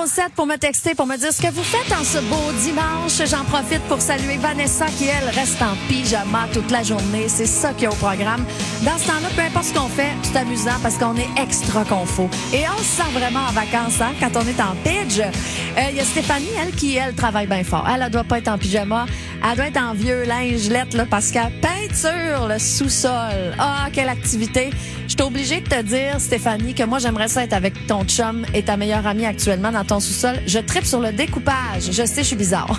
6-12-12-6-12-7 pour me texter, pour me dire ce que vous faites en ce beau dimanche. J'en profite pour saluer Vanessa qui, elle, reste en pyjama toute la journée. C'est ça qu'il y a au programme. Dans ce temps-là, peu importe ce qu'on fait, c'est amusant parce qu'on est extra confo. Et on se sent vraiment en vacances, hein, quand on est en pidge. Il y a Stéphanie, elle, qui, elle, travaille bien fort. Elle doit pas être en pyjama. Elle doit être en vieux lingelette, là, parce qu'elle peinture le sous-sol. Ah, quelle activité. Je suis obligée de te dire, Stéphanie, que moi, j'aimerais ça être avec ton chum et ta meilleure amie actuellement dans ton sous-sol. Je tripe sur le découpage. Je sais, je suis bizarre.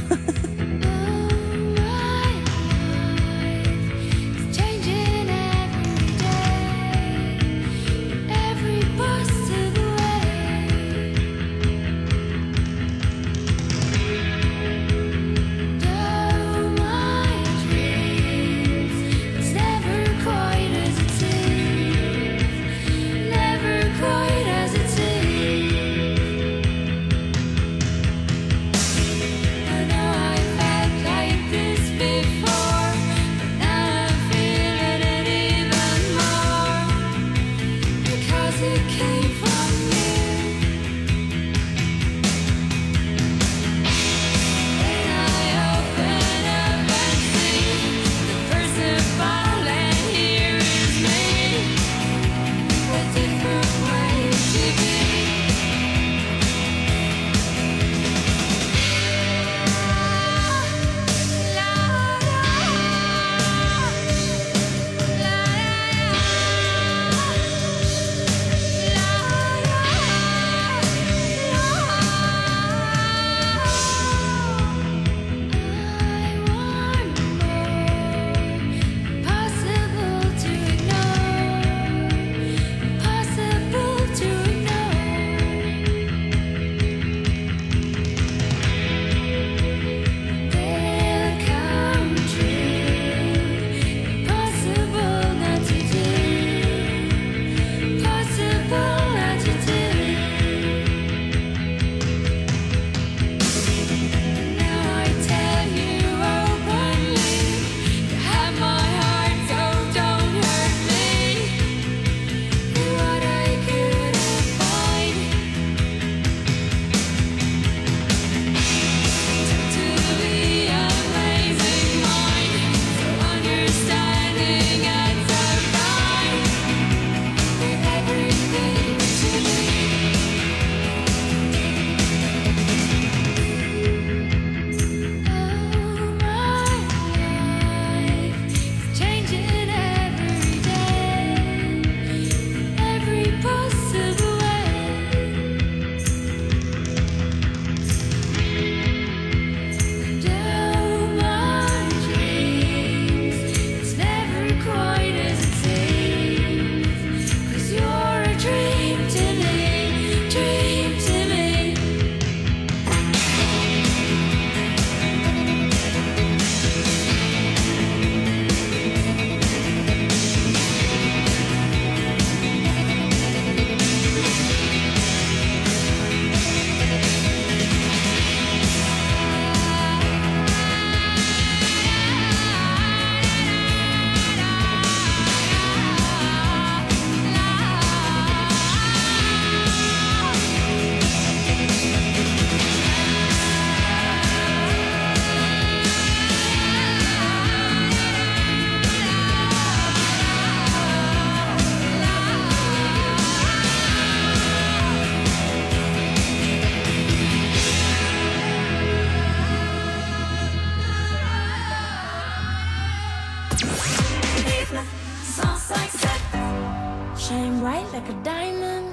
Shine bright like a diamond.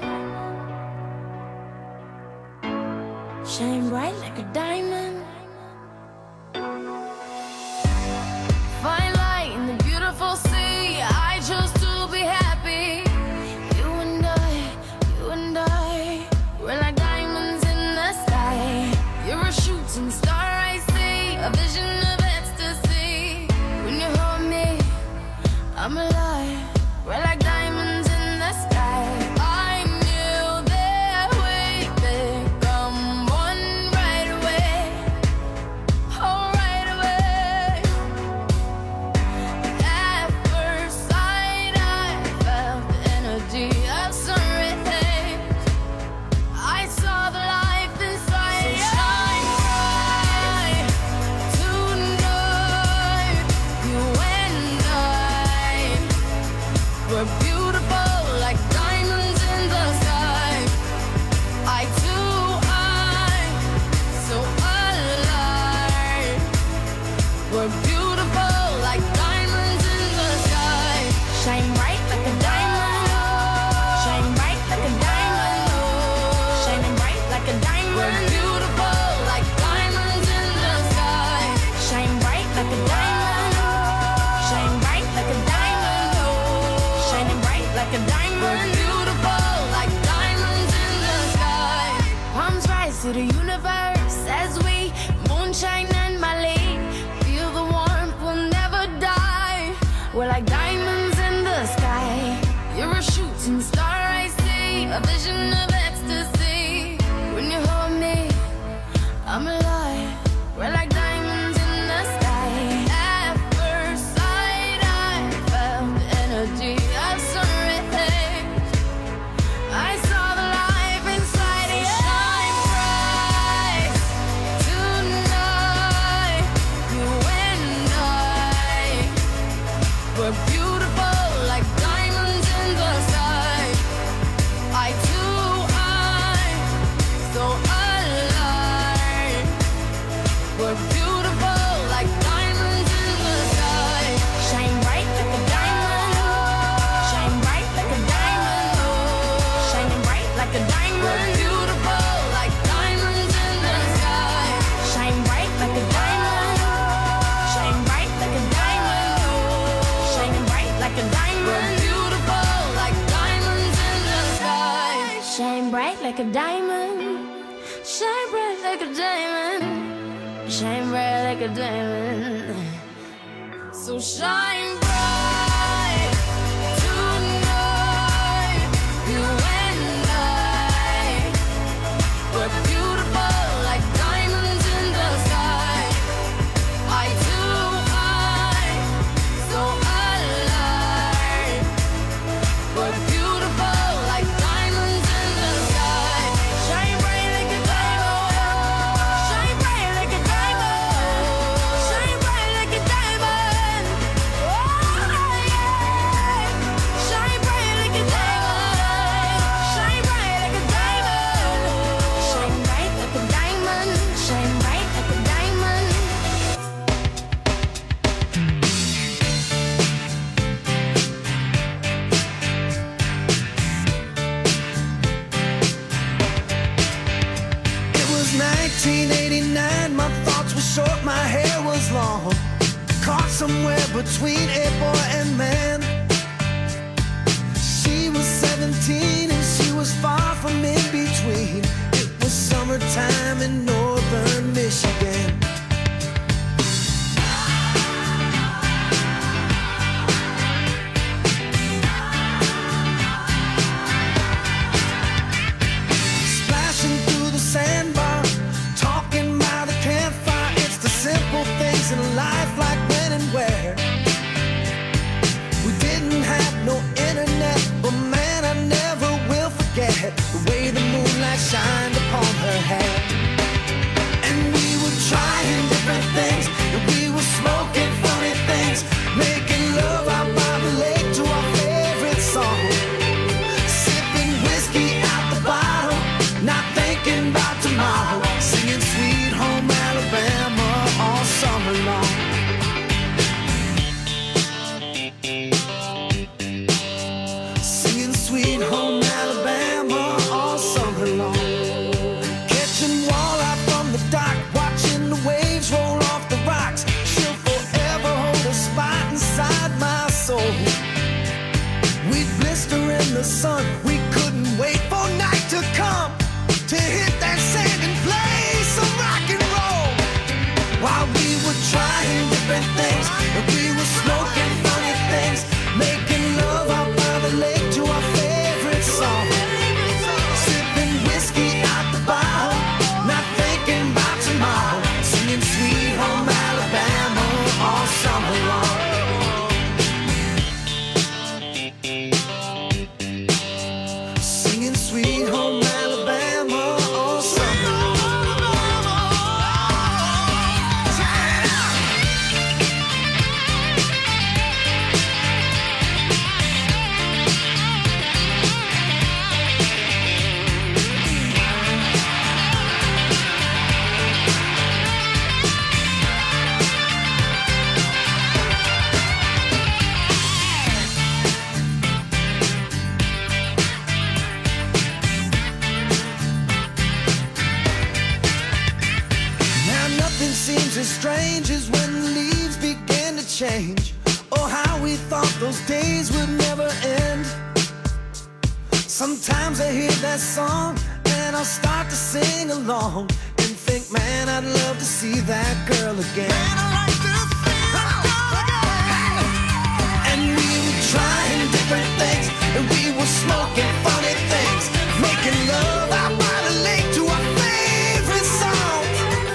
Shine bright like a diamond. Find light in the beautiful sea. I chose to be happy. You and I, we're like diamonds in the sky. You're a shooting star, I see, a vision of ecstasy. When you hold me, I'm alive. We're like diamonds in the sky. I knew that we'd become one right away. I'm alive. We're like diamonds in the sky. At first sight, I felt the energy of sunrise. I saw the life inside you. Shine bright tonight. You and I were beautiful like diamonds in the sky. Eye to eye, so alive. We're beautiful like diamonds in the sky. Shine bright like a diamond. Shine bright like a diamond. Shining bright like a diamond. We're beautiful like diamonds in the sky. Shine bright like a diamond. Shine bright like a diamond. Shining bright like a diamond. We're beautiful like diamonds in the sky. Shine bright like a diamond. Shine bright like a diamond. Shine bright like a diamond. So shine bright tonight. You and I were beautiful like diamonds in the sky. Eye to eye, so alive. We're beautiful like diamonds in the sky. Shine bright like a diamond. Shine bright like a diamond. Shine bright like a diamond. Oh yeah. Shine bright like a diamond. Shine bright like a diamond. Shine bright like a diamond. Shine bright like a diamond. It was 1989, my thoughts were short, my hair was long. Caught somewhere between a boy and man. She was 17 and she was far from in between. It was summertime in northern Michigan. Splashing through the sandbar, talking by the campfire. It's the simple things in life, like when and where. We didn't have no internet, but man, I never will forget the way the moonlight shined upon her hair. And we were trying different things, and we were smoking funny things, making love out by the lake to our favorite song. Sipping whiskey out the bottle, not thinking about tomorrow. Singing Sweet Home Alabama all summer long. Singing Sweet Home Alabama all summer long. Catching walleye from the dock, watching the waves roll off the rocks. She'll forever hold a spot inside my soul. We'd blister in the sun, we couldn't wait for night to come to hit that sand and play some rock and roll. While we were trying different things, and we were smoking funny things, making love out by the lake to our favorite song. Sipping whiskey out the bottle, not thinking about tomorrow. Singing Sweet Home Alabama all summer long. Singing Sweet Home Alabama all summer long. Now nothing seems as strange as when the leaves begin to change. Oh, how we thought those days would never end. Sometimes I hear that song and I'll start to sing along and think, man, I'd love to see that girl again. Man, I like to see that girl again. And we were trying different things, and we were smoking funny things, making love out by the lake to our favorite song.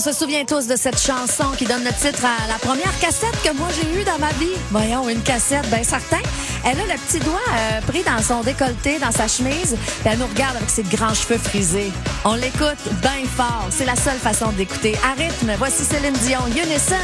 se souvient tous de cette chanson qui donne le titre à la première cassette que moi j'ai eue dans ma vie. Voyons, une cassette, bien certain. Elle a le petit doigt pris dans son décolleté, dans sa chemise, puis elle nous regarde avec ses grands cheveux frisés. On l'écoute bien fort. C'est la seule façon d'écouter. À rythme, voici Céline Dion, Unison.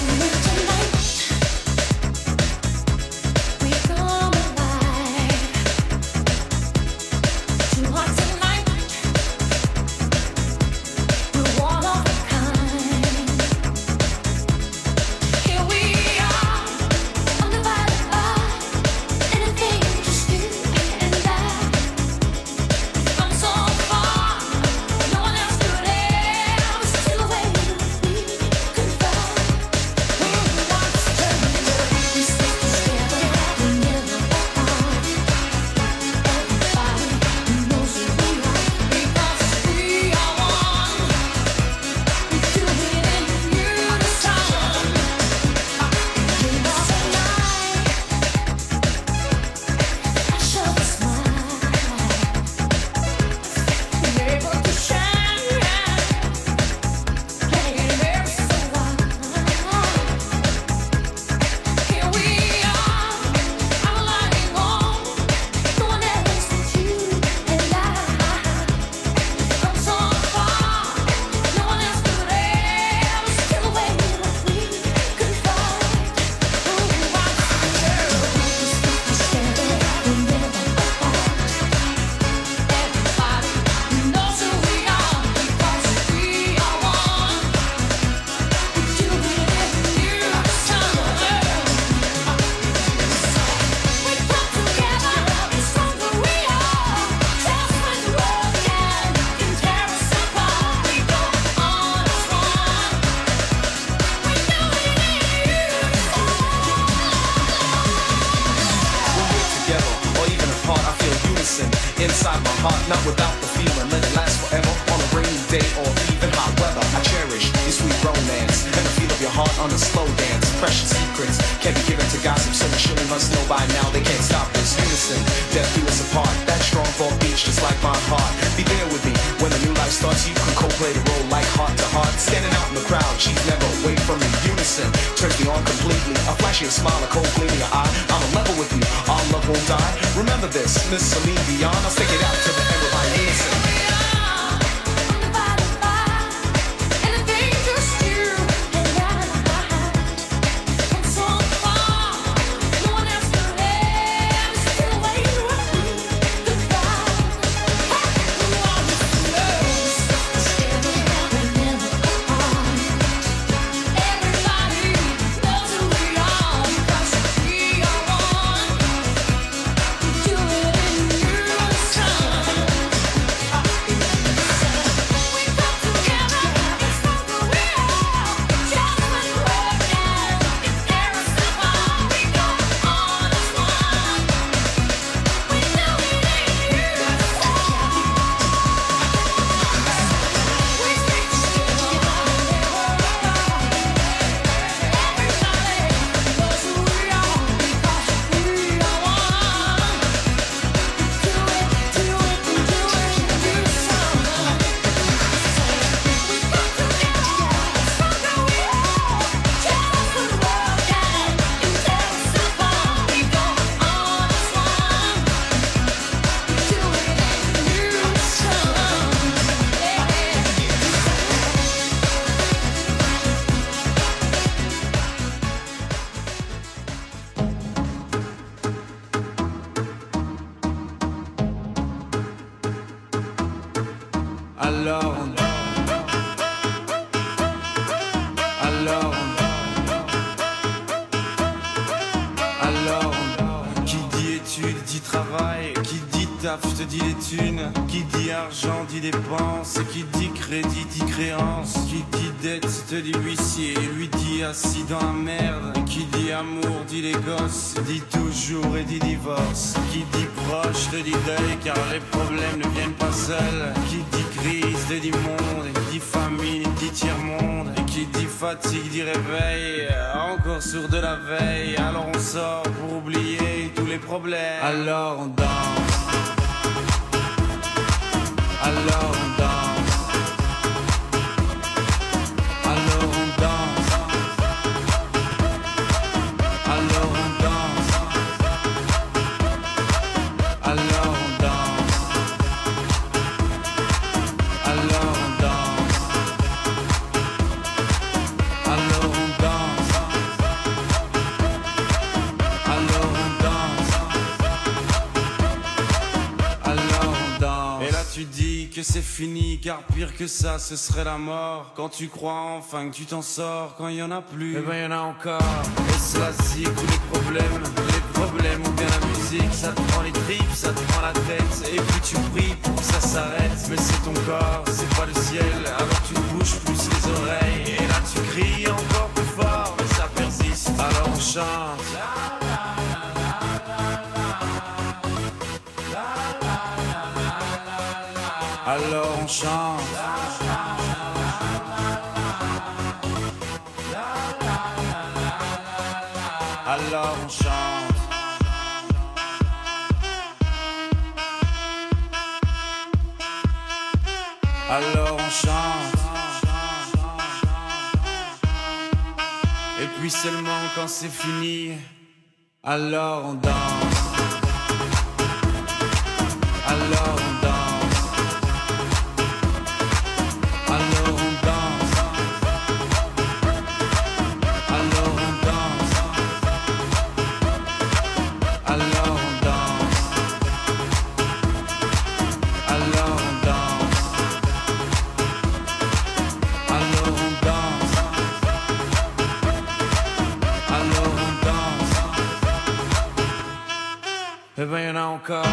Inside my heart, not without the feeling. Let it last forever on a rainy day or even hot weather. I cherish your sweet romance and the feel of your heart on a slow dance. Precious secrets can't be given to gossip, so you surely must know by now they can't stop this. Unison, death do us apart. That strong for beach, just like my heart. Be there with me when a new life starts. You can co-play the role like heart to heart. Standing out in the crowd, she's never away from me. Unison turns me on completely. A flashy smile, a cold gleam in your eye. I'm a level with you, our love won't die. Remember this, Miss Celine Dion. I'll stick it out to the end of my innocence. Je te dis les thunes, qui dit argent dit dépense, qui dit crédit dit créance, qui dit dette te dit huissier, lui dit assis dans la merde, qui dit amour dit les gosses, dit toujours et dit divorce, qui dit proche te dit deuil car les problèmes ne viennent pas seuls, qui dit crise te dit monde, qui dit famine dit tiers-monde, et qui dit fatigue dit réveil, encore sourd de la veille, alors on sort pour oublier tous les problèmes, alors on danse. Alors on danse, c'est fini, car pire que ça, ce serait la mort. Quand tu crois enfin que tu t'en sors, quand il y en a plus, eh ben y en a encore. Et cela zig tous les problèmes ou bien la musique, ça te prend les tripes, ça te prend la tête, et puis tu pries pour que ça s'arrête. Mais c'est ton corps, c'est pas le ciel, alors tu te bouges plus les oreilles, et là tu cries encore plus fort, mais ça persiste, alors on chante. Alors on chante. Alors on chante. Alors on chante. Et puis seulement quand c'est fini, alors on danse. Alors on danse. Alors on danse. Alors on danse. Alors on danse. Alors on danse. Alors on danse. Alors on danse. Eh ben y'en a encore.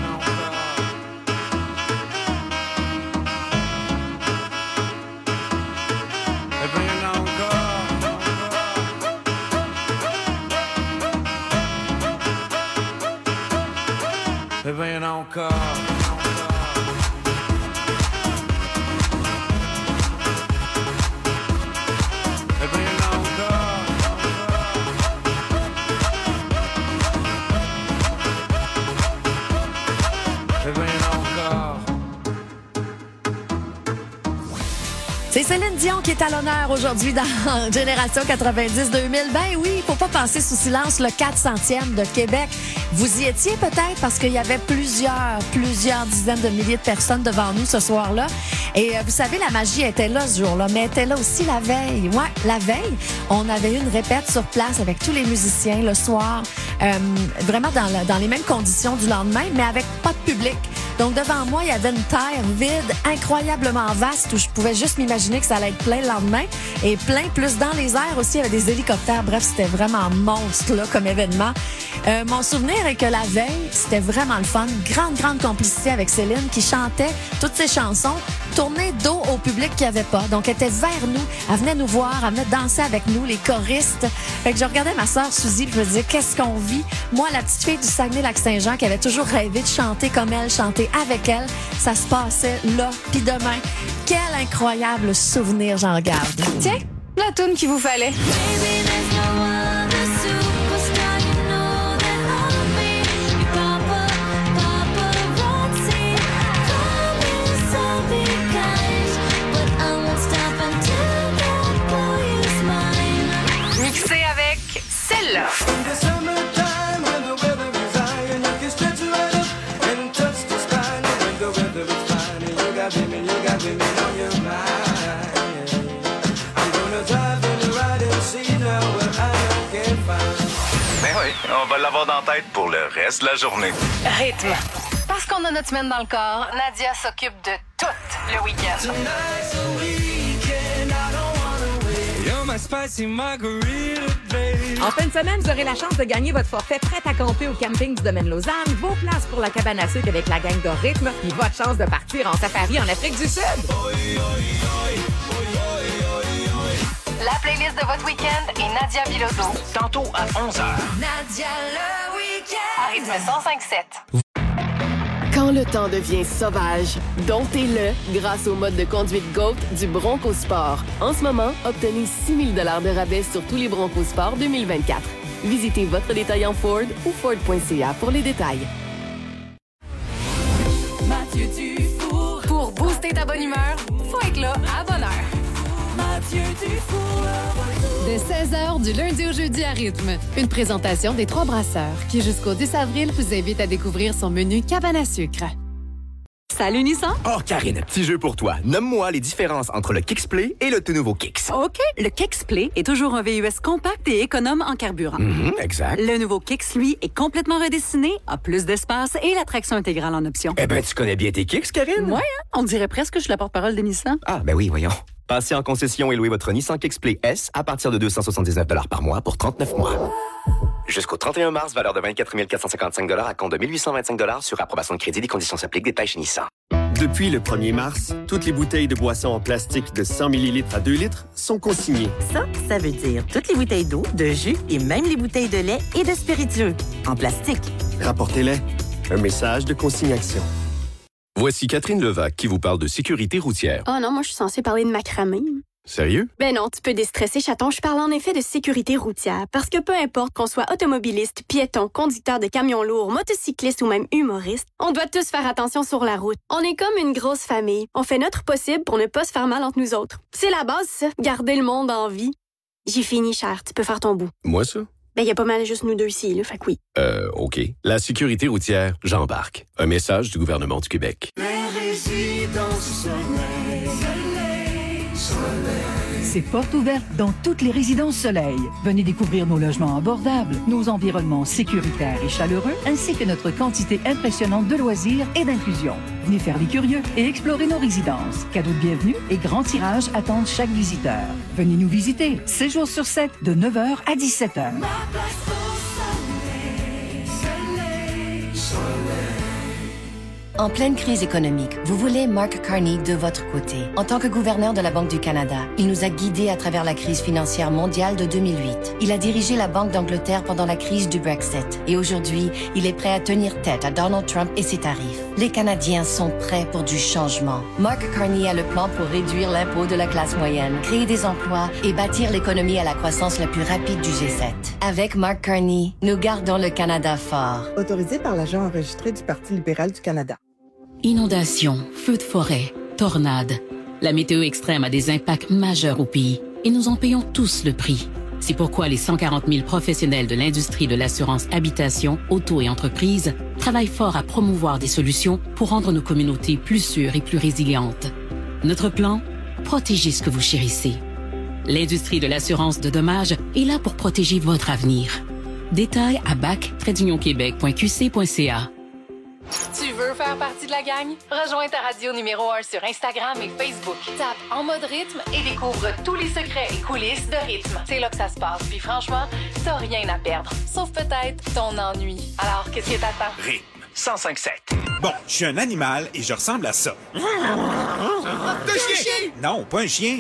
Eh ben y'en a encore. Eh ben y'en a encore. Eh ben y'en a encore. C'est Céline Dion qui est à l'honneur aujourd'hui dans Génération 90-2000. Ben oui, faut pas passer sous silence le 400e de Québec. Vous y étiez peut-être parce qu'il y avait plusieurs dizaines de milliers de personnes devant nous ce soir-là. Et vous savez, la magie était là ce jour-là, mais elle était là aussi la veille. Ouais, la veille, on avait eu une répète sur place avec tous les musiciens le soir, vraiment dans les mêmes conditions du lendemain, mais avec pas de public. Donc, devant moi, il y avait une terre vide, incroyablement vaste, où je pouvais juste m'imaginer que ça allait être plein le lendemain. Et plein, plus dans les airs aussi, il y avait des hélicoptères. Bref, c'était vraiment monstre, là, comme événement. Mon souvenir est que la veille, c'était vraiment le fun. Grande complicité avec Céline, qui chantait toutes ses chansons, tournée dos au public qui n'y avait pas. Donc, elle était vers nous. Elle venait nous voir, elle venait danser avec nous, les choristes. Fait que je regardais ma sœur Suzy, puis je me disais, qu'est-ce qu'on vit? Moi, la petite fille du Saguenay-Lac-Saint-Jean, qui avait toujours rêvé de chanter comme elle, chanter avec elle, ça se passait là, puis demain. Quel incroyable souvenir, j'en regarde. Tiens, la toune qu'il vous fallait. Mixé avec celle-là. Ben oui, on va l'avoir dans la tête pour le reste de la journée. Rythme. Parce qu'on a notre semaine dans le corps, Nadia s'occupe de tout le week-end. En fin de semaine, vous aurez la chance de gagner votre forfait prêt à camper au camping du domaine Lausanne, vos places pour la cabane à sucre avec la gang de Rythme et votre chance de partir en safari en Afrique du Sud. La playlist de votre week-end est Nadia Bilodeau. Tantôt à 11h. Nadia le week-end. À rythme 105.7. Quand le temps devient sauvage, domptez-le grâce au mode de conduite GOAT du Bronco Sport. En ce moment, obtenez 6 000 $ de rabais sur tous les Bronco Sport 2024. Visitez votre détaillant Ford ou Ford.ca pour les détails. Mathieu Dufour. Pour booster ta bonne humeur, faut être là à bonne heure. Mathieu Dufour. De 16h du lundi au jeudi à rythme. Une présentation des Trois Brasseurs qui, jusqu'au 10 avril, vous invite à découvrir son menu cabane à sucre. Salut Nissan. Oh, Karine, petit jeu pour toi. Nomme-moi les différences entre le Kicks Play et le tout nouveau Kicks. OK. Le Kicks Play est toujours un VUS compact et économe en carburant. Exact. Le nouveau Kicks, lui, est complètement redessiné, a plus d'espace et la traction intégrale en option. Eh ben, tu connais bien tes Kicks, Karine? Ouais, hein? On dirait presque que je suis la porte-parole de Nissan. Ah, ben oui, voyons. Passez en concession et louez votre Nissan Kicks Play S à partir de 279 $ par mois pour 39 mois. Jusqu'au 31 mars, valeur de 24 455 $ à compte de 1 825 $ sur approbation de crédit. Des conditions s'appliquent. Détails chez Nissan. Depuis le 1er mars, toutes les bouteilles de boissons en plastique de 100 ml à 2 litres sont consignées. Ça veut dire toutes les bouteilles d'eau, de jus et même les bouteilles de lait et de spiritueux. En plastique. Rapportez-les. Un message de consignation. Voici Catherine Levac qui vous parle de sécurité routière. Oh non, moi je suis censée parler de macramé. Sérieux? Ben non, tu peux déstresser, chaton. Je parle en effet de sécurité routière. Parce que peu importe qu'on soit automobiliste, piéton, conducteur de camions lourds, motocycliste ou même humoriste, on doit tous faire attention sur la route. On est comme une grosse famille. On fait notre possible pour ne pas se faire mal entre nous autres. C'est la base, ça. Garder le monde en vie. J'ai fini, cher. Tu peux faire ton bout. Moi, ça? Ben, y a pas mal juste nous deux ici, là. Fait que oui. OK. La sécurité routière, j'embarque. Un message du gouvernement du Québec. C'est porte ouverte dans toutes les résidences Soleil. Venez découvrir nos logements abordables, nos environnements sécuritaires et chaleureux, ainsi que notre quantité impressionnante de loisirs et d'inclusion. Venez faire les curieux et explorer nos résidences. Cadeaux de bienvenue et grands tirages attendent chaque visiteur. Venez nous visiter 7 jours sur 7 de 9h à 17h. En pleine crise économique, vous voulez Mark Carney de votre côté. En tant que gouverneur de la Banque du Canada, il nous a guidés à travers la crise financière mondiale de 2008. Il a dirigé la Banque d'Angleterre pendant la crise du Brexit. Et aujourd'hui, il est prêt à tenir tête à Donald Trump et ses tarifs. Les Canadiens sont prêts pour du changement. Mark Carney a le plan pour réduire l'impôt de la classe moyenne, créer des emplois et bâtir l'économie à la croissance la plus rapide du G7. Avec Mark Carney, nous gardons le Canada fort. Autorisé par l'agent enregistré du Parti libéral du Canada. Inondations, feux de forêt, tornades. La météo extrême a des impacts majeurs au pays et nous en payons tous le prix. C'est pourquoi les 140 000 professionnels de l'industrie de l'assurance habitation, auto et entreprise travaillent fort à promouvoir des solutions pour rendre nos communautés plus sûres et plus résilientes. Notre plan? Protégez ce que vous chérissez. L'industrie de l'assurance de dommages est là pour protéger votre avenir. Détails à bac-québec.qc.ca. Tu veux faire partie de la gang? Rejoins ta radio numéro 1 sur Instagram et Facebook. Tape En Mode Rythme et découvre tous les secrets et coulisses de rythme. C'est là que ça se passe. Puis franchement, t'as rien à perdre. Sauf peut-être ton ennui. Alors, qu'est-ce que t'attends? Rythme 105.7. Bon, je suis un animal et je ressemble à ça. T'es un chien? Non, pas un chien.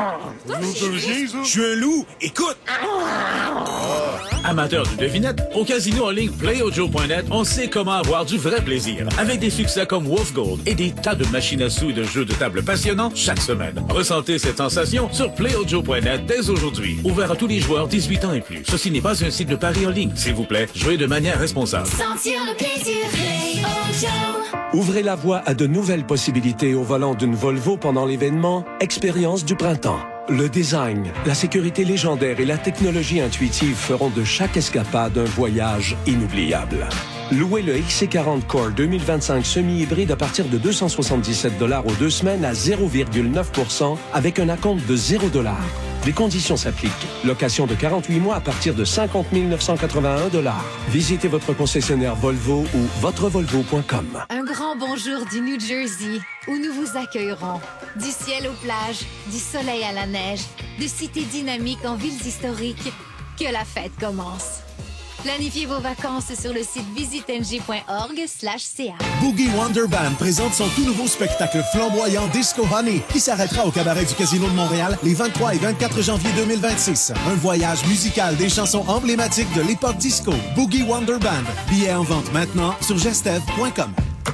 Je suis un loup. Écoute! Amateurs de devinettes, au casino en ligne PlayOjo.net, on sait comment avoir du vrai plaisir. Avec des succès comme Wolf Gold et des tas de machines à sous et de jeux de table passionnants chaque semaine. Ressentez cette sensation sur PlayOjo.net dès aujourd'hui. Ouvert à tous les joueurs 18 ans et plus. Ceci n'est pas un site de paris en ligne. S'il vous plaît, jouez de manière responsable. Sentir le plaisir, PlayOjo. Ouvrez la voie à de nouvelles possibilités au volant d'une Volvo pendant l'événement Expérience du printemps. Le design, la sécurité légendaire et la technologie intuitive feront de chaque escapade un voyage inoubliable. Louez le XC40 Core 2025 semi-hybride à partir de 277 $ aux 2 semaines à 0,9% avec un acompte de 0 $. Les conditions s'appliquent. Location de 48 mois à partir de 50 981 $. Visitez votre concessionnaire Volvo ou votrevolvo.com. Un grand bonjour du New Jersey, où nous vous accueillerons. Du ciel aux plages, du soleil à la neige, de cités dynamiques en villes historiques, que la fête commence. Planifiez vos vacances sur le site visiteng.org/ca. Boogie Wonder Band présente son tout nouveau spectacle flamboyant Disco Honey qui s'arrêtera au cabaret du Casino de Montréal les 23 et 24 janvier 2026. Un voyage musical des chansons emblématiques de l'époque disco. Boogie Wonder Band. Billets en vente maintenant sur gestev.com.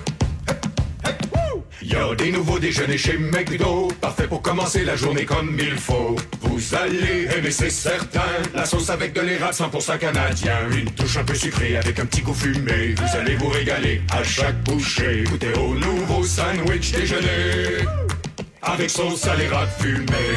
Il y a des nouveaux déjeuners chez McDo, parfait pour commencer la journée comme il faut. Vous allez aimer, c'est certain, la sauce avec de l'érable 100% canadien. Une touche un peu sucrée avec un petit goût fumé. Vous allez vous régaler à chaque bouchée. Goûtez au nouveau sandwich déjeuner avec sauce à l'érable fumée.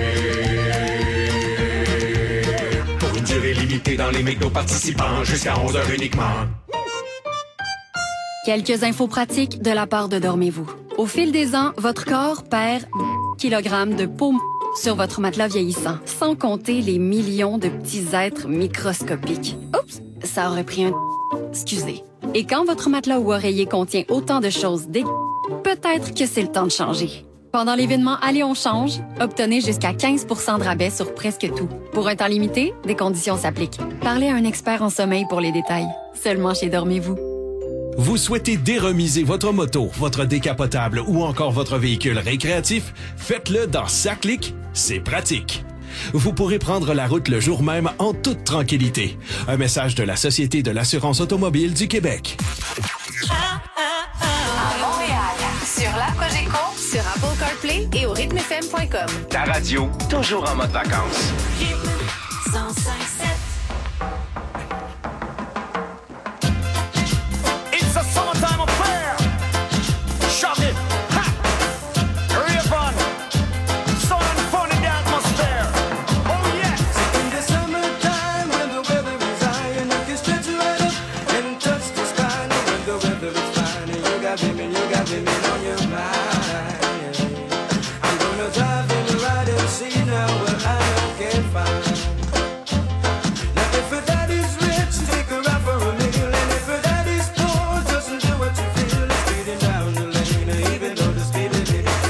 Pour une durée limitée dans les McDo participants, jusqu'à 11h uniquement. Quelques infos pratiques de la part de Dormez-vous. Au fil des ans, votre corps perd kilogrammes de peau sur votre matelas vieillissant, sans compter les millions de petits êtres microscopiques. Oups, ça aurait pris un... Excusez. Et quand votre matelas ou oreiller contient autant de choses peut-être que c'est le temps de changer. Pendant l'événement Allez, on change, obtenez jusqu'à 15 % de rabais sur presque tout. Pour un temps limité, des conditions s'appliquent. Parlez à un expert en sommeil pour les détails. Seulement chez Dormez-vous. Vous souhaitez déremiser votre moto, votre décapotable ou encore votre véhicule récréatif? Faites-le dans Saclic, c'est pratique. Vous pourrez prendre la route le jour même en toute tranquillité. Un message de la Société de l'assurance automobile du Québec. À Montréal, sur l'app Cogeco, sur Apple CarPlay et au rythmefm.com. Ta radio, toujours en mode vacances. Rythme 105.7. It's a summertime affair. Shock it. Ha! Real fun. Sun and fun in the atmosphere. Oh yes. In the summertime when the weather is high and you can stretch right up and touch the sky. When the weather is fine and you got women on your mind. I'm gonna drive in the ride and see now what I can find. Now if her daddy's rich, take her out for a meal, and if her daddy's poor, doesn't do what you feel, it's speeding down the lane, even though the speed limit is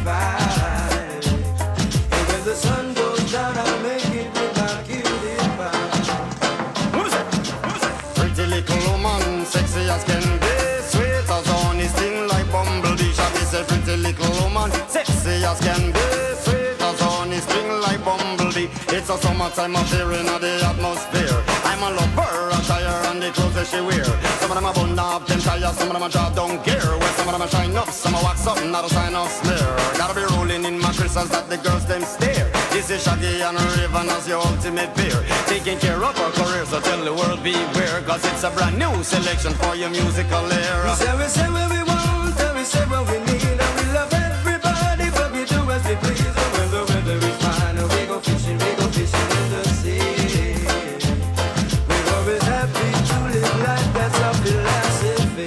25. And when the sun goes down, I'll make it with my cutie pie. Who's it? Pretty little woman, sexy as can be, sweet as honey, sting like bumblebee. Shaggy said, pretty little woman, sexy as can be, sweet as honey, sting like bumblebee. It's a summertime affair in the atmosphere. I'm a lover, attire and the clothes that she wear. Some of them are bun up, them tires, some of them are job don't care. Well, some of them are shine up, some are wax up, not a sign of smear. Gotta be rolling in my crystals that the girls them stare. This is Shaggy and Raven as your ultimate peer. Taking care of our career, so tell the world beware, cause it's a brand new selection for your musical era. We say what we want, and we say what we need, and we love everybody, but we do as we please. And when the weather is fine, we go fishing in the sea. We're always happy to live life, that's our philosophy.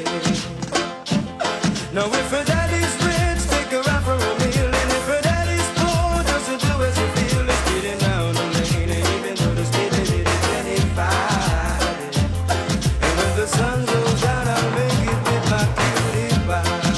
Now if her daddy's rich, take her out for a meal, and if her daddy's poor, doesn't do as you feel, it's speeding down the lane, and even though the speed limit is 25. And when the sun goes down, I'll make it with my cutie pie.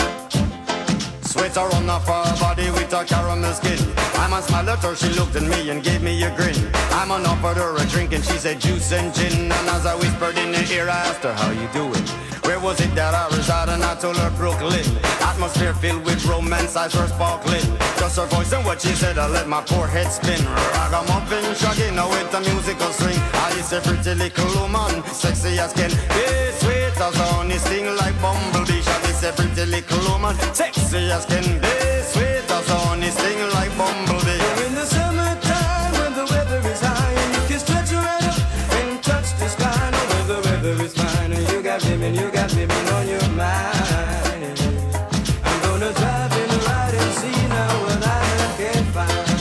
Sweater on off her body with a caramel skin. I'm a smile at her, she looked at me and gave me a grin. I'm on offered her a drink and she said juice and gin. And as I whispered in her ear, I asked her, how you doing? Where was it that I reside? And I told her Brooklyn. Atmosphere filled with romance, eyes were sparkling. Just her voice and what she said, I let my poor head spin. Ragamuffin, Shaggy, now with a musical swing. I is a pretty little woman, sexy as can be, sweet as honey, sting like bumblebee. Shaggy is a pretty little woman, sexy as can be, sweet as honey, sting like bumblebee. We're in the summertime when the weather is high and you can stretch right up and touch the sky. Now when the weather is fine and you got women on your mind. I'm gonna drive in the ride and see now what I can find.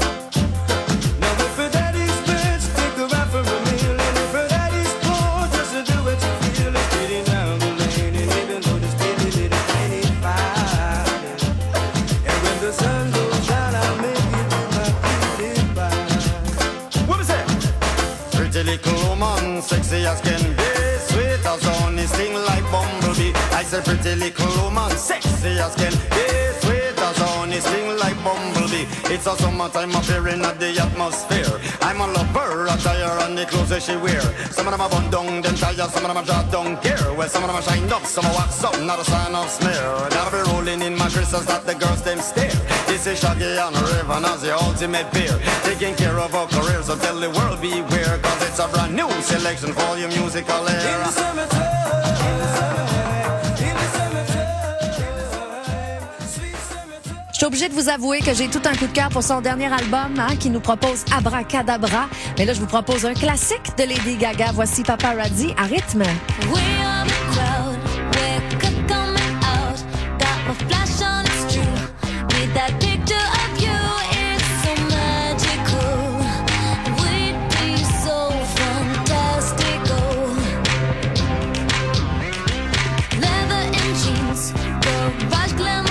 Now if her daddy's rich, take her out for a meal, and if her daddy's poor, doesn't do what you feel, it's speeding down the lane, and even though the speed limit is 25. And when the sun goes down, I'll make it with my cutie pie. What was that? Pretty little woman, sexy as can be, sweet as honey, sting like bumblebee. I said pretty little woman, sexy as can be, sweet as honey, sting like bumblebee. It's a summertime affair in the atmosphere. I'm a lover, attire and the clothes that she wear. Some of them are bun down, them tires, some of them are job don't care. Well, some of them are shine up, some are wax up, not a sign of smear. Gotta be rolling in my crystals that the girls them stare. This is Shaggy and Raven as the ultimate peer. Taking care of our careers, so tell the world beware, cause it's a brand new selection for your musical era. In the summertime, Je suis obligée de vous avouer que j'ai tout un coup de cœur pour son dernier album, qui nous propose Abracadabra. Mais là, je vous propose un classique de Lady Gaga. Voici Paparazzi à rythme. We are the crowd, we're coming out. Got my flash on, it's true. With that picture of you, it's so magical. We'd be so fantastical. Leather and jeans, garage glam.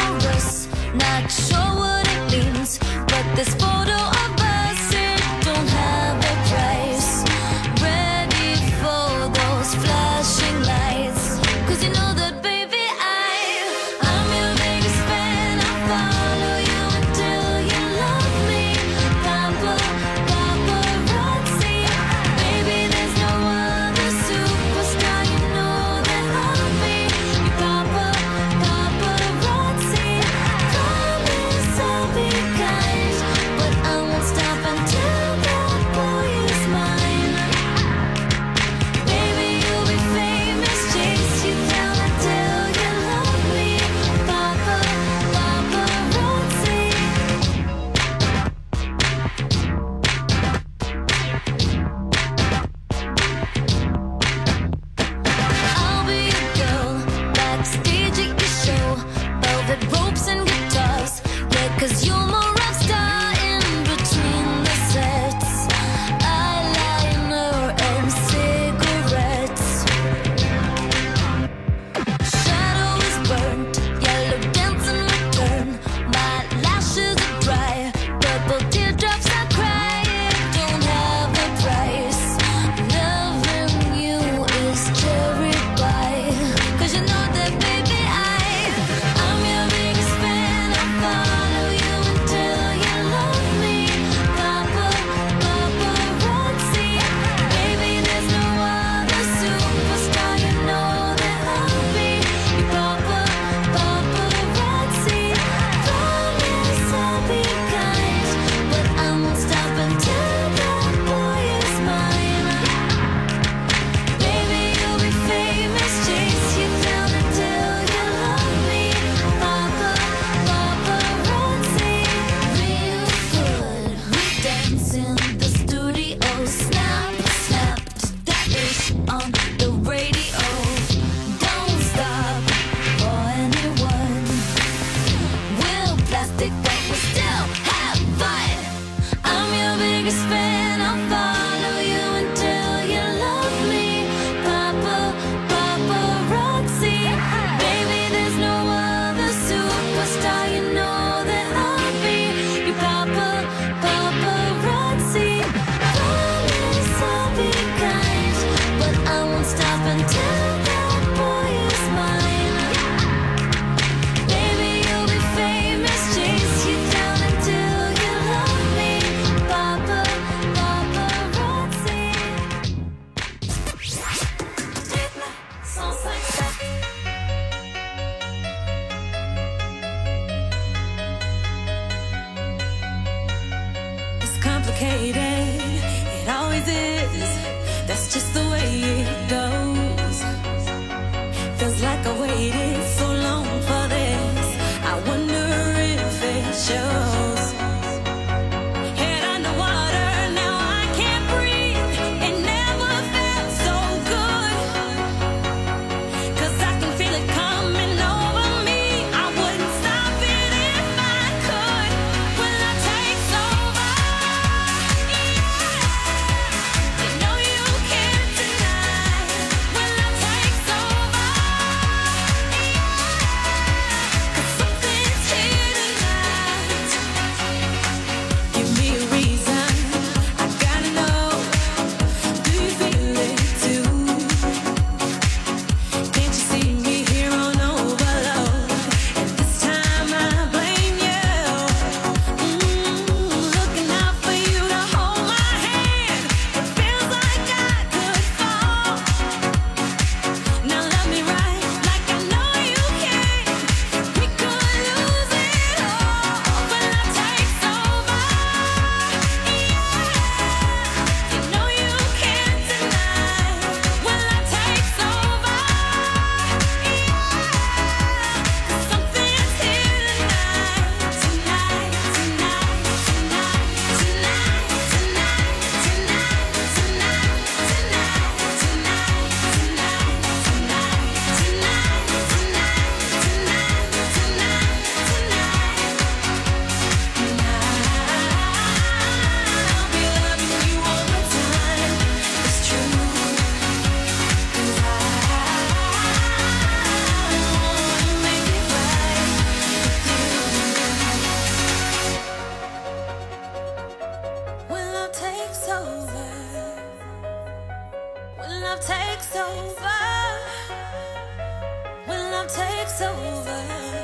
love takes over, when love takes over,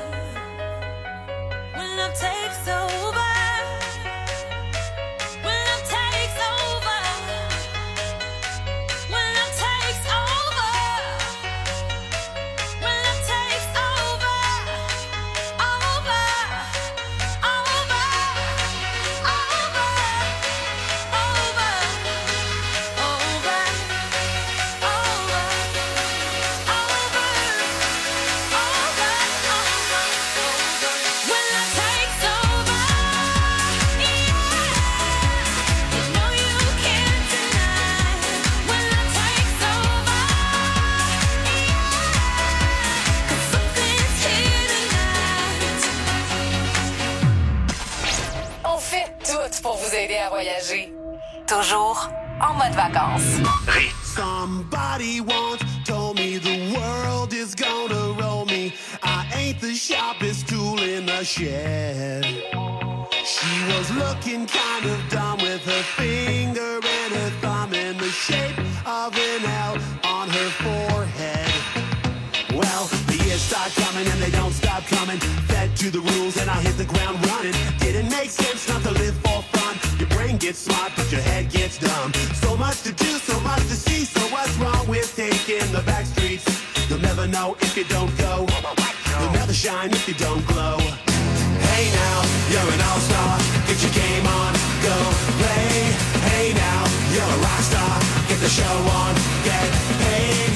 when love takes over. Pour vous aider à voyager. Toujours en mode vacances. Somebody once told me the world is gonna roll me. I ain't the sharpest tool in the shed. She was looking kind of dumb with her finger and her thumb in the shape of an L on her forehead. Well, the years start coming and they don't stop coming. Fed to the rules and I hit the ground running. Didn't make sense not to live for fun. Your brain gets smart but your head gets dumb. So much to do, so much to see. So what's wrong with taking the back streets? You'll never know if you don't go. You'll never shine if you don't glow. Hey now, you're an all-star. Get your game on, go play. Hey now, you're a rock star. Get the show on, get paid.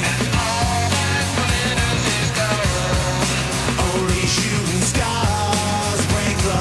Only shooting stars break the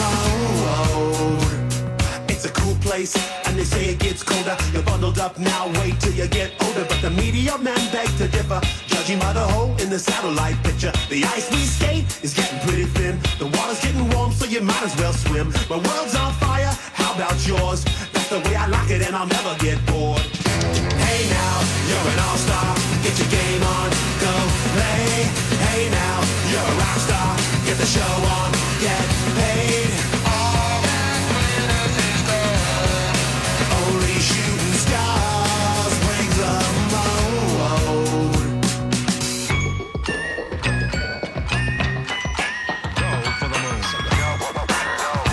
mold. It's a cool place, and they say it gets colder. You're bundled up now, wait till you get older. But the media men beg to differ, judging by the hole in the satellite picture. The ice we skate is getting pretty thin. The water's getting warm, so you might as well swim. My world's on fire, how about yours? That's the way I like it, and I'll never get bored. Hey now, you're an all-star. Get your game on, go play. Hey now, you're a rock star. Get the show on, get paid. All that glitters is gold. Only shooting stars break the mold. Go for the moon. Go for the moon.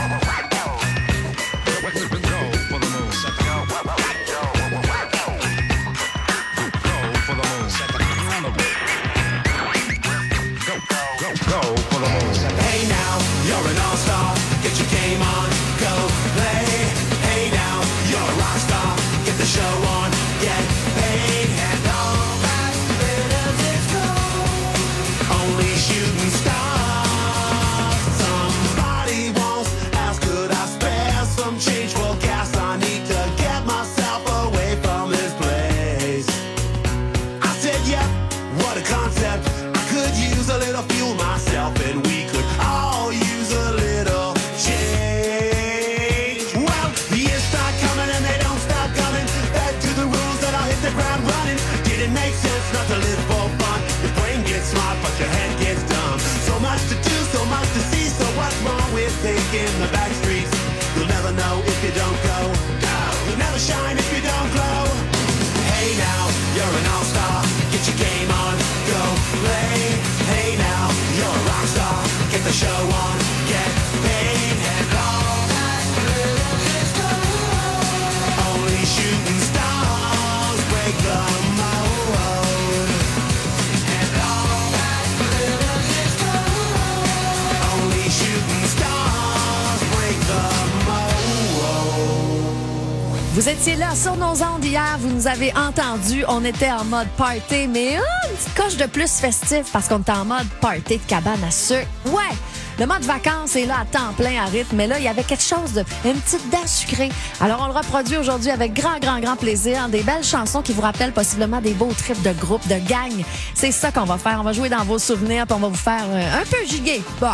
Hey now, you're an all-star. Get your game on, go play. Hey now, you're a rock star. Get the show on, get paid. And all that glitters is gold. Only shooting stars. Somebody once asked, could I spare some change for gas? I need to get myself away from this place. I said, yep, what a concept. I could use a little fuel myself, and we could all use a little change. Well, the years start coming and they don't stop coming. Back to the rules that I'll hit the ground running. Didn't make sense not to live for fun. Your brain gets smart but your head gets dumb. So much to do, so much to see. So what's wrong with taking the back streets? You'll never know if you don't go. You'll never shine if you don't glow. Hey now, you're an all-star. Get your game on, go play. Hey now, you're a rock star. Get the show on, get paid. And all that glitters is gold. Only shooting stars break the mold. And all that glitters is gold. Only shooting stars break the mold. Vous étiez là sur nos ondes hier, vous nous avez entendus, on était en mode party, mais une petite coche de plus festif parce qu'on était en mode party de cabane à sucre. Ouais, le mode vacances est là à temps plein à rythme, mais là, il y avait quelque chose une petite dent sucrée. Alors, on le reproduit aujourd'hui avec grand plaisir, des belles chansons qui vous rappellent possiblement des beaux trips de groupe, de gang. C'est ça qu'on va faire, on va jouer dans vos souvenirs, puis on va vous faire un peu giguer. Bon.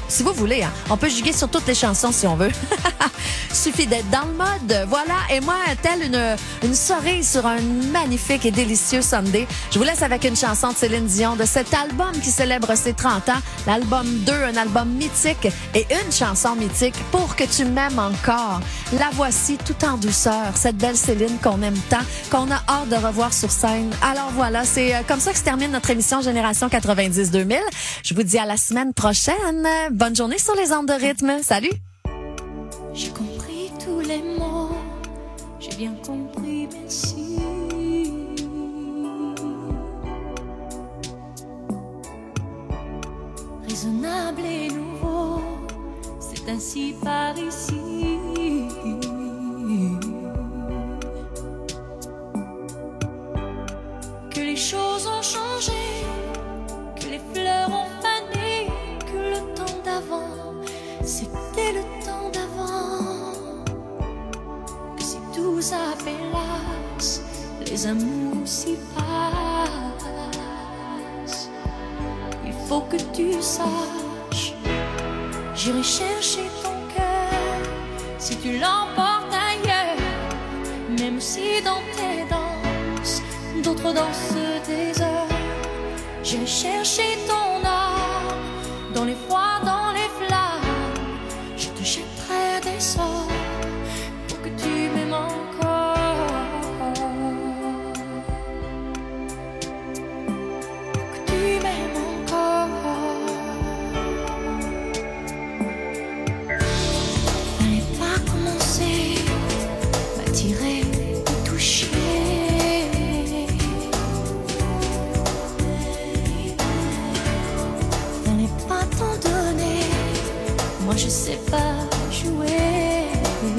si vous voulez, hein, on peut juguer sur toutes les chansons si on veut. Suffit d'être dans le mode. Voilà, et moi, telle une cerise sur un magnifique et délicieux Sunday, je vous laisse avec une chanson de Céline Dion de cet album qui célèbre ses 30 ans, l'album 2, un album mythique et une chanson mythique, Pour que tu m'aimes encore. La voici tout en douceur, cette belle Céline qu'on aime tant, qu'on a hâte de revoir sur scène. Alors voilà, c'est comme ça que se termine notre émission Génération 90-2000. Je vous dis à la semaine prochaine. Bonne journée sur les ondes de rythme. Salut! J'ai compris tous les mots, j'ai bien compris, merci. Raisonnable et nouveau, c'est ainsi par ici. Que les choses ont changé, que les fleurs ont fané, que le temps d'avant, c'était le temps d'avant. Que si tout s'appelasse, les amours s'y passent. Il faut que tu saches, j'irai chercher ton cœur si tu l'emportes ailleurs. Même si dans tes danses, d'autres dansent des heures. J'irai chercher ton âme dans les froids, dans les flammes. Je te jetterai des sorts pour que tu m'aimes encore. Pour que tu m'aimes encore. Fallait pas commencer, m'attirer, me toucher. Moi je sais pas jouer.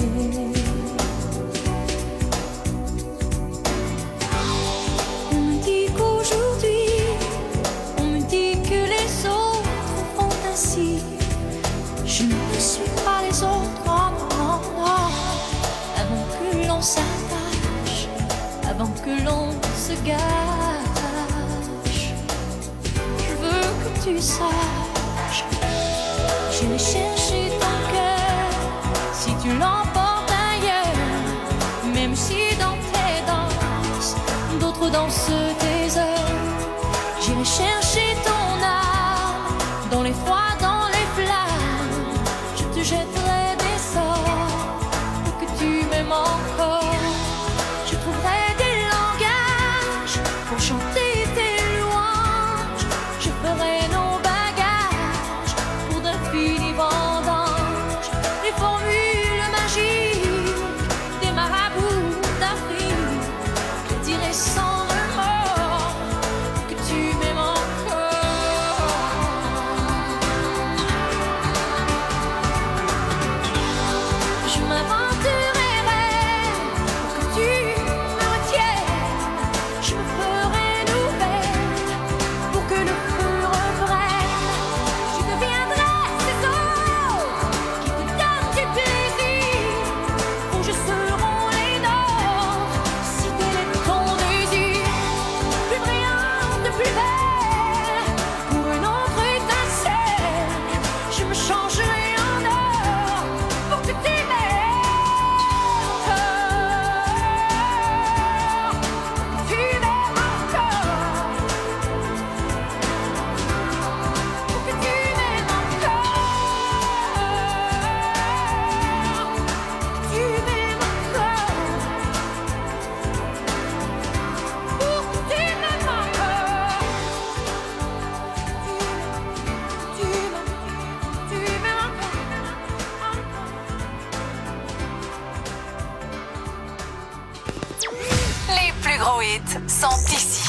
On me dit qu'aujourd'hui, on me dit que les autres font ainsi. Je ne suis pas les autres, non, non, non. Avant que l'on s'attache, avant que l'on se gâche, je veux que tu saches. J'irai chercher ton cœur si tu l'emportes ailleurs. Même si dans tes danses, d'autres dansent tes heures. J'irai chercher ton âme dans les froids, dans les flammes. Je te jetterai des sorts pour que tu m'aimes encore. Je trouverai des langages pour chanter tes louanges. Je ferai nos bagages pour d'infinis vendanges. Les formules magiques des marabouts d'Afrique. Je dirai sans remords que tu m'aimes encore. Je m'inventerai pour que tu me retiennes. Je me ferai nouvelle pour que le feu reprenne. Je deviendrai ces autres qui te donnent du plaisir. Pour je seront les nôtres si tel est ton désir. Plus brillante, plus belle, pour une autre étincelle. Je me changerai en or pour que tu m'aimes encore. Tu m'aimes encore. Pour que tu m'aimes encore. Tu m'aimes encore. Pour que tu m'aimes encore. Tu m'aimes encore. Les plus gros hits sont ici.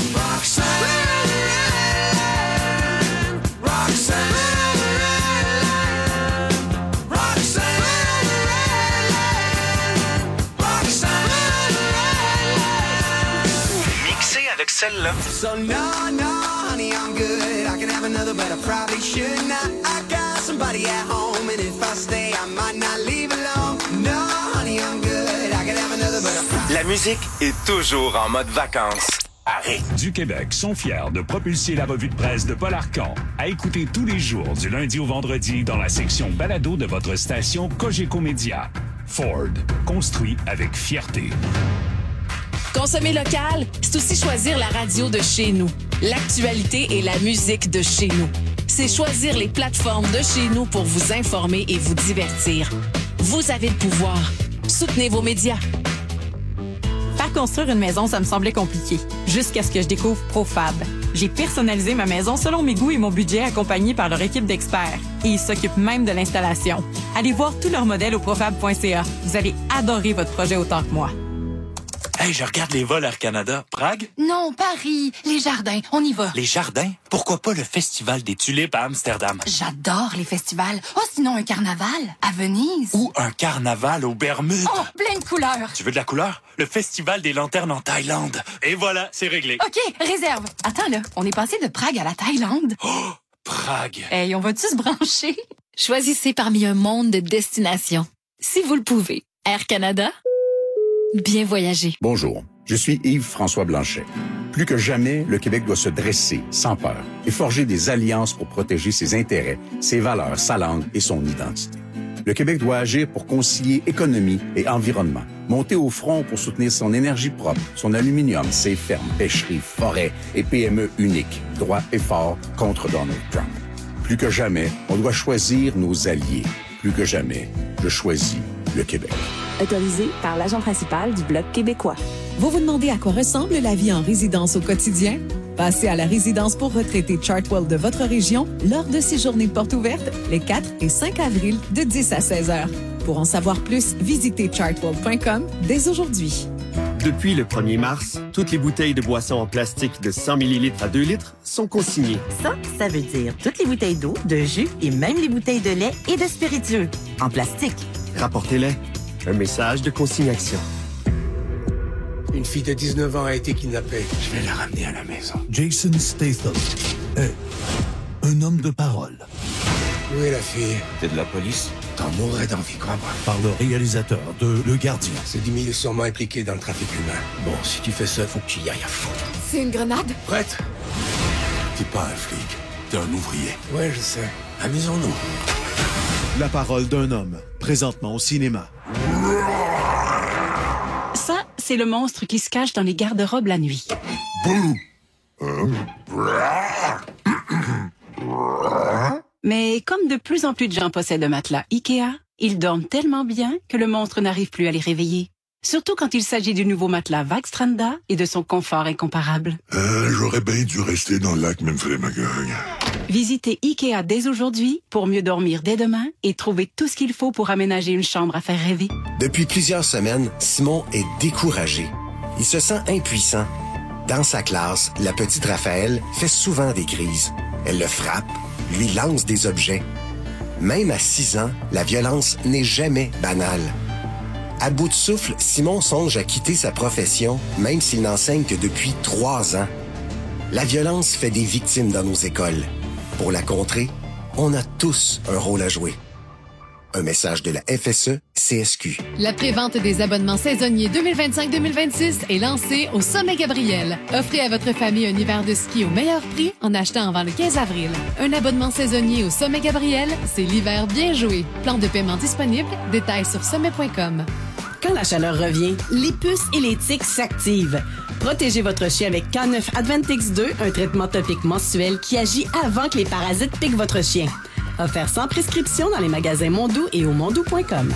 Mixé avec celle-là. So no, no, honey, I'm good. I can have another, but I probably should not. I got somebody at home, and if I stay, I might not leave alone. No, honey, I'm good. I can have another, but I probably... La musique est toujours en mode vacances. du Québec sont fiers de propulser la revue de presse de Paul Arcand à écouter tous les jours du lundi au vendredi dans la section balado de votre station Cogeco Média. Ford, construit avec fierté. Consommer local, c'est aussi choisir la radio de chez nous. L'actualité et la musique de chez nous. C'est choisir les plateformes de chez nous pour vous informer et vous divertir. Vous avez le pouvoir. Soutenez vos médias. Faire construire une maison, ça me semblait compliqué. Jusqu'à ce que je découvre ProFab. J'ai personnalisé ma maison selon mes goûts et mon budget, accompagné par leur équipe d'experts. Et ils s'occupent même de l'installation. Allez voir tous leurs modèles au profab.ca. Vous allez adorer votre projet autant que moi. Hey, je regarde les vols Air Canada. Prague? Non, Paris. Les jardins. On y va. Les jardins? Pourquoi pas le Festival des Tulipes à Amsterdam? J'adore les festivals. Oh, sinon un carnaval à Venise. Ou un carnaval aux Bermudes. Oh, plein de couleurs. Tu veux de la couleur? Le Festival des Lanternes en Thaïlande. Et voilà, c'est réglé. OK, réserve. Attends, là, on est passé de Prague à la Thaïlande. Oh, Prague. Hey, on va-tu se brancher? Choisissez parmi un monde de destinations. Si vous le pouvez. Air Canada. Bien voyager. Bonjour, je suis Yves-François Blanchet. Plus que jamais, le Québec doit se dresser sans peur et forger des alliances pour protéger ses intérêts, ses valeurs, sa langue et son identité. Le Québec doit agir pour concilier économie et environnement, monter au front pour soutenir son énergie propre, son aluminium, ses fermes, pêcheries, forêts et PME uniques, droit et fort contre Donald Trump. Plus que jamais, on doit choisir nos alliés. Plus que jamais, je choisis le Québec. Autorisé par l'agent principal du Bloc québécois. Vous vous demandez à quoi ressemble la vie en résidence au quotidien? Passez à la résidence pour retraités Chartwell de votre région lors de ces journées portes ouvertes les 4 et 5 avril de 10 à 16 heures. Pour en savoir plus, visitez chartwell.com dès aujourd'hui. Depuis le 1er mars, toutes les bouteilles de boissons en plastique de 100 ml à 2 litres sont consignées. Ça veut dire toutes les bouteilles d'eau, de jus et même les bouteilles de lait et de spiritueux en plastique. Rapportez-les. Un message de consignation. Une fille de 19 ans a été kidnappée. Je vais la ramener à la maison. Jason Statham est un homme de parole. Où est la fille? T'es de la police? T'en mourrais d'envie, crois-moi. Par le réalisateur de Le Gardien. Ce Dimi est sûrement impliqué dans le trafic humain. Bon, si tu fais ça, faut que tu y ailles à fond. C'est une grenade? Prête? T'es pas un flic, t'es un ouvrier. Ouais, je sais. Amusons-nous. La parole d'un homme, présentement au cinéma. Ça, c'est le monstre qui se cache dans les garde-robes la nuit. Mais comme de plus en plus de gens possèdent un matelas Ikea, ils dorment tellement bien que le monstre n'arrive plus à les réveiller. Surtout quand il s'agit du nouveau matelas Vagstranda et de son confort incomparable. J'aurais bien dû rester dans le lac Memphremagog. Visitez Ikea dès aujourd'hui pour mieux dormir dès demain et trouver tout ce qu'il faut pour aménager une chambre à faire rêver. Depuis plusieurs semaines, Simon est découragé. Il se sent impuissant. Dans sa classe, la petite Raphaël fait souvent des crises. Elle le frappe, lui lance des objets. Même à 6 ans, la violence n'est jamais banale. À bout de souffle, Simon songe à quitter sa profession, même s'il n'enseigne que depuis 3 ans. La violence fait des victimes dans nos écoles. Pour la contrer, on a tous un rôle à jouer. Un message de la FSE CSQ. La prévente des abonnements saisonniers 2025-2026 est lancée au Sommet Gabriel. Offrez à votre famille un hiver de ski au meilleur prix en achetant avant le 15 avril. Un abonnement saisonnier au Sommet Gabriel, c'est l'hiver bien joué. Plan de paiement disponible, détails sur sommet.com. Quand la chaleur revient, les puces et les tiques s'activent. Protégez votre chien avec K9 Advantix 2, un traitement topique mensuel qui agit avant que les parasites piquent votre chien. Offert sans prescription dans les magasins Mondou et au mondou.com.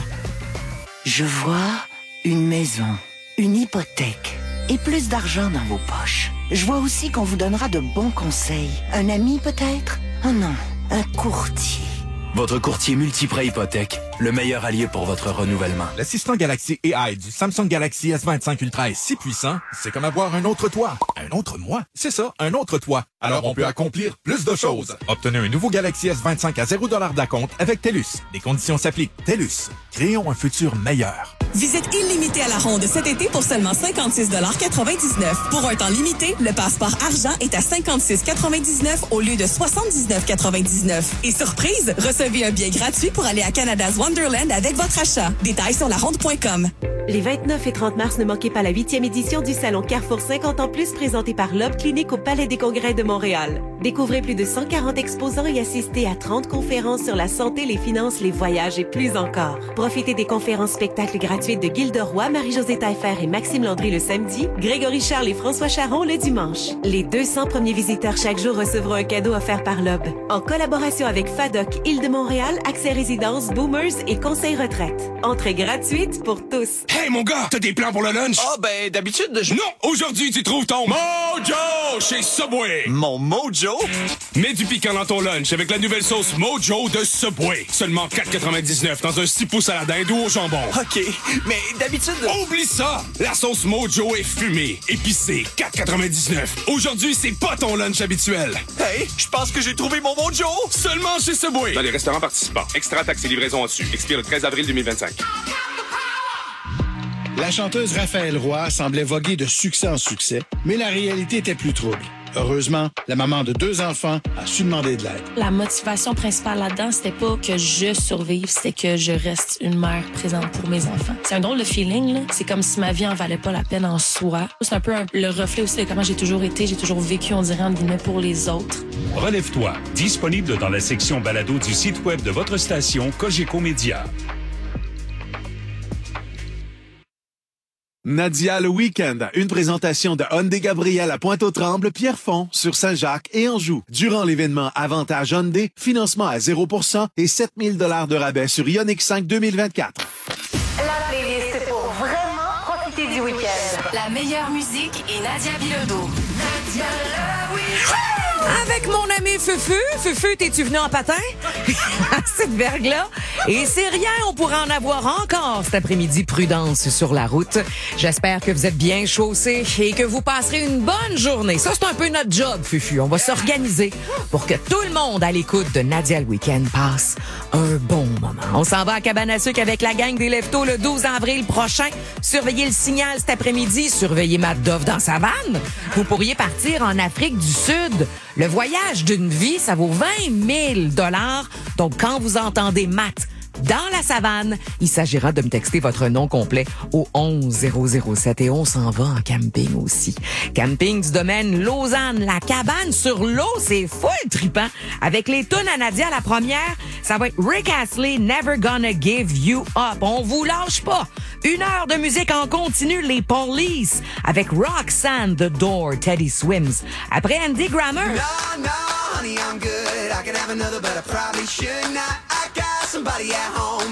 Je vois une maison, une hypothèque et plus d'argent dans vos poches. Je vois aussi qu'on vous donnera de bons conseils. Un ami peut-être? Oh non, un courtier. Votre courtier Multiprêt Hypothèque, le meilleur allié pour votre renouvellement. L'assistant Galaxy AI du Samsung Galaxy S25 Ultra est si puissant, c'est comme avoir un autre toit. Un autre moi? C'est ça, un autre toit. Alors on peut accomplir plus de choses. Obtenez un nouveau Galaxy S25 à 0$ d'acompte avec TELUS. Les conditions s'appliquent. TELUS. Créons un futur meilleur. Visite illimitée à la ronde cet été pour seulement 56,99 $. Pour un temps limité, le passeport argent est à 56,99 au lieu de 79,99 $. Et surprise, recevez un billet gratuit pour aller à Canada's Wonderland avec votre achat. Détails sur laronde.com. Les 29 et 30 mars, ne manquez pas la 8e édition du Salon Carrefour 50 ans plus présenté par Loeb Clinique au Palais des Congrès de Montréal. Découvrez plus de 140 exposants et assistez à 30 conférences sur la santé, les finances, les voyages et plus encore. Profitez des conférences spectacles gratuites de Gilda Roy, Marie-Josée Taillefer et Maxime Landry le samedi, Grégory Charles et François Charon le dimanche. Les 200 premiers visiteurs chaque jour recevront un cadeau offert par Loeb. En collaboration avec FADOC, Île de Montréal, Accès Résidence, Boomers et Conseil Retraite. Entrée gratuite pour tous. Hey mon gars, t'as des plans pour le lunch? Ah ben d'habitude je... Non, aujourd'hui tu trouves ton Mojo chez Subway. Mon Mojo? Mets du piquant dans ton lunch avec la nouvelle sauce Mojo de Subway. Seulement 4,99 dans un 6 pouces à la dinde ou au jambon. OK, mais d'habitude... Oublie ça! La sauce Mojo est fumée, épicée, 4,99. Aujourd'hui, c'est pas ton lunch habituel. Hey, je pense que j'ai trouvé mon Mojo! Seulement chez Subway. Dans les restaurants participants. Extra taxes et livraison en dessus. Expire le 13 avril 2025. La chanteuse Raphaël Roy semblait voguer de succès en succès, mais la réalité était plus trouble. Heureusement, la maman de 2 enfants a su demander de l'aide. La motivation principale là-dedans, c'était pas que je survive, c'était que je reste une mère présente pour mes enfants. C'est un drôle de feeling, là. C'est comme si ma vie en valait pas la peine en soi. C'est un peu le reflet aussi de comment j'ai toujours été, j'ai toujours vécu, on dirait, entre guillemets, pour les autres. Relève-toi, disponible dans la section balado du site web de votre station Cogeco Média. Nadia le week-end, une présentation de Hyundai Gabriel à Pointe-aux-Trembles, Pierrefonds, sur Saint-Jacques et Anjou. Durant l'événement Avantage Hyundai, financement à 0% et 7 000 $ de rabais sur Ioniq 5 2024. La playlist pour vraiment profiter du week-end. La meilleure musique et Nadia Bilodeau. Nadia le week-end. Avec mon ami Fufu. Fufu, t'es-tu venu en patin? À cette vergue-là. Et c'est rien, on pourra en avoir encore cet après-midi. Prudence sur la route. J'espère que vous êtes bien chaussés et que vous passerez une bonne journée. Ça, c'est un peu notre job, Fufu. On va s'organiser pour que tout le monde à l'écoute de Nadia le Week-end passe un bon moment. On s'en va à Cabane à sucre avec la gang des Leftos le 12 avril prochain. Surveillez le signal cet après-midi. Surveillez Matt Dove dans sa vanne. Vous pourriez partir en Afrique du Sud. Le voyage d'une vie, ça vaut 20 000 $. Donc, quand vous entendez Matt dans la savane, il s'agira de me texter votre nom complet au 11007 et on s'en va en camping aussi. Camping du domaine Lausanne, la cabane sur l'eau, c'est full trippant. Avec les tunes à Nadia, la première, ça va être Rick Astley, Never Gonna Give You Up. On vous lâche pas. 1 heure de musique en continu, les Police, avec Roxanne, The Door, Teddy Swims. Après Andy Grammer. No, no, honey, I'm good. I could have another, but I probably should not. I got somebody at home.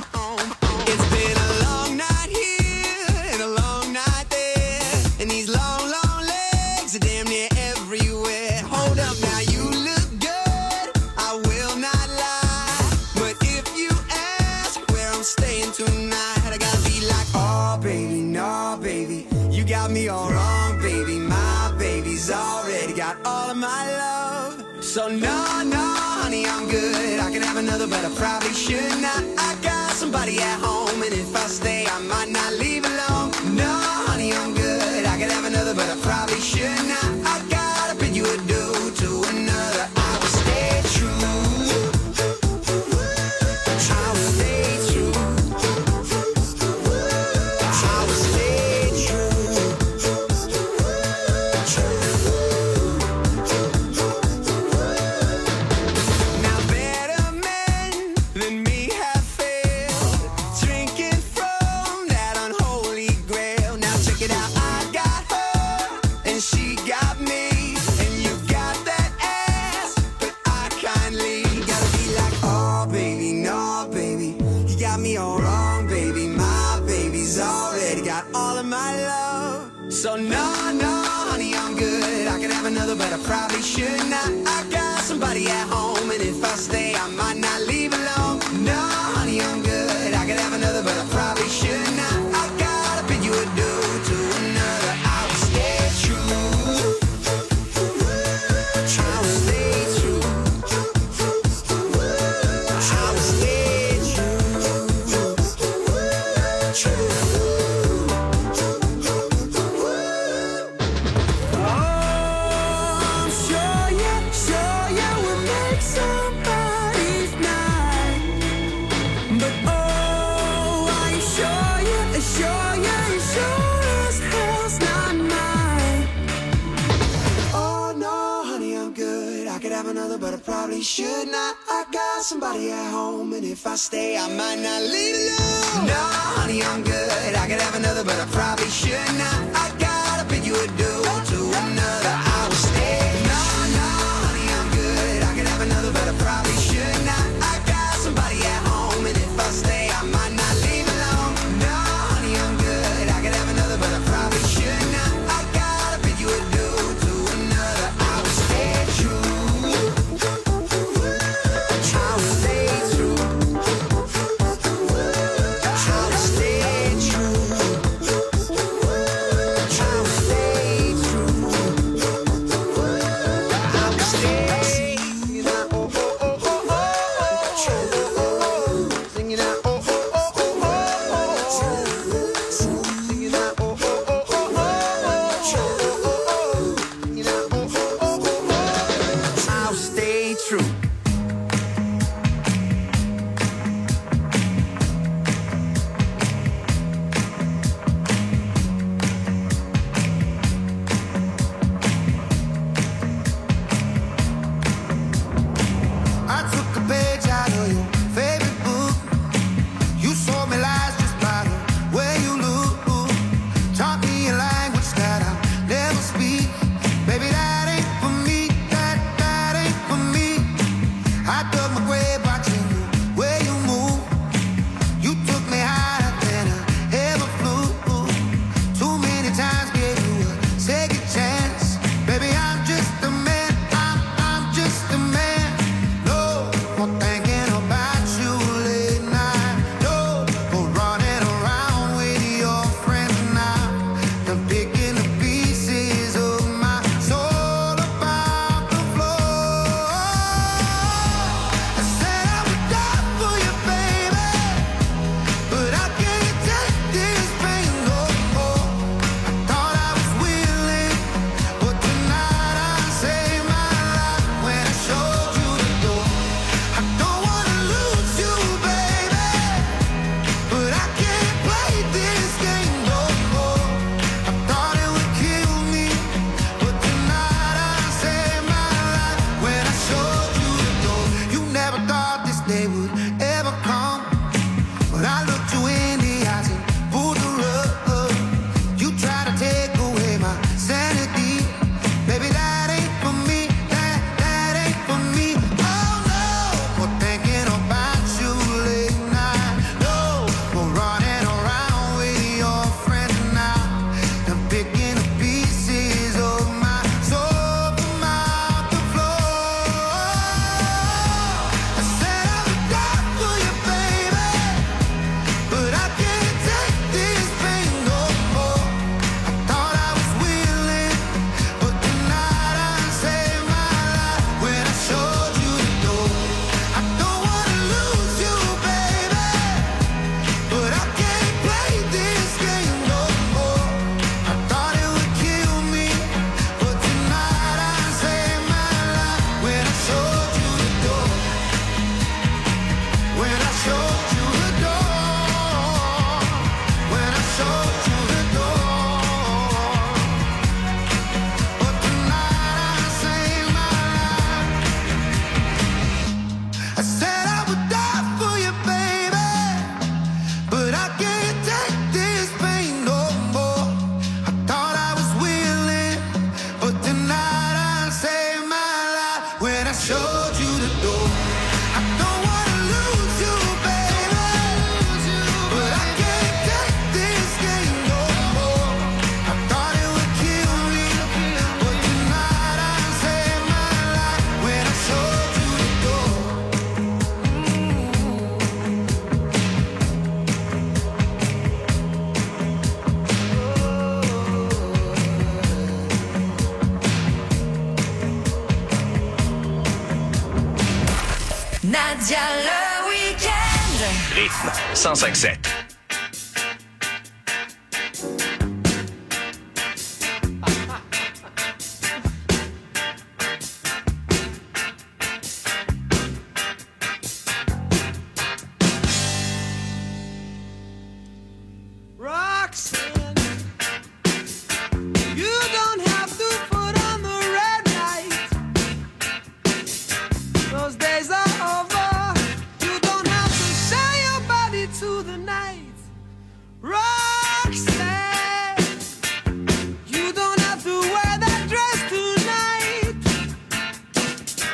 It's been a long night here and a long night there. And these long, long legs are damn near everywhere. Hold up now, you look good. I will not lie. But if you ask where I'm staying tonight, I gotta be like, oh, baby, no, baby. You got me all wrong, baby. My baby's already got all of my love. So no, no, honey, I'm good. I can have another, but I probably should not. I got somebody at home, and if I stay, I might not leave alone. No, honey, I'm good. I can have another, but I probably should not. I gotta bid you adieu to another. I will stay true. I will stay true. I will stay Now better men than me have failed, drinking from that unholy grail. Now check it out, I got her and she got me, and you got that ass, but I kindly gotta be like, oh baby, no baby, you got me all wrong, baby. My baby's already got all of my love. So no, no, honey, I'm good. I can have another, but I probably should not. I got somebody at home, and if I stay, I might not leave alone. No, honey, I'm good. I can have another, but I probably should not. I gotta bid you adieu to another. I will stay true. I will stay true. I will stay true. Oh, I'm sure you will make somebody's have another, but I probably should not. I got somebody at home, and if I stay, I might not leave alone. No, honey, I'm good. I could have another, but I probably should not. I gotta bid you adieu to another. I will stay. No, honey, I'm good. I could have another, but I probably should not. I got somebody at home, and if I stay, I might not leave alone. No, honey, I'm good. I could have another, but I probably should not. I gotta bid you adieu to another. I will stay true. I will stay true. I will stay true. I will stay true. I will stay. Singing out, oh, oh, oh, oh, oh. Singing out, oh, oh, oh, oh, oh. Singing out, oh, oh, oh, oh, oh. Singing out, oh, oh, oh, oh. I'll stay true. I took a page out of your favorite book. You saw me lies just by the way you look. Taught me a language that I'll never speak. Baby, that ain't for me. That ain't for me. I dug my grave watching the way you move. You took me higher than I ever flew. Too many times gave you a second chance. Baby, I'm just a man. I'm just a man. No more thinking about you late night. No more running around with your friends now. I'm picking the pieces of my soul about the floor. I said I would die for you, baby, but I can't take this pain no more. I thought I was willing, but tonight I saved my life when I showed you the door. I don't wanna lose you, baby, but I can't play this game no more. I thought it would kill me, but tonight I saved my life when I showed you the door. You never thought this day would ever come, but I looked you in the eyes and pulled the rug. You try to take away my sanity. Baby, that ain't for me. That ain't for me. Oh no, more thinking about you late night. No more running around with your friends now. I'm picking the pieces of my soul from out the floor. I said I would die for you, baby, but I can't take this pain no more. I thought I was willing, but tonight I saved my life when I showed you the door. I don't wanna lose you, baby, but I can't play this game no more. I thought it would kill me, but tonight I saved my life when I showed you the door. When I showed you the door. When I showed you the door. But tonight I saved my life. I said I would die for you, baby, but I can't take this pain no more. I thought I was willing, but tonight I saved my life when I showed you the door. I don't wanna lose you, baby, but I can't take this game no more. I thought it would kill me, but tonight I saved my life when I showed you the door. Nadia le week-end. Rythme 105.7. Rocks!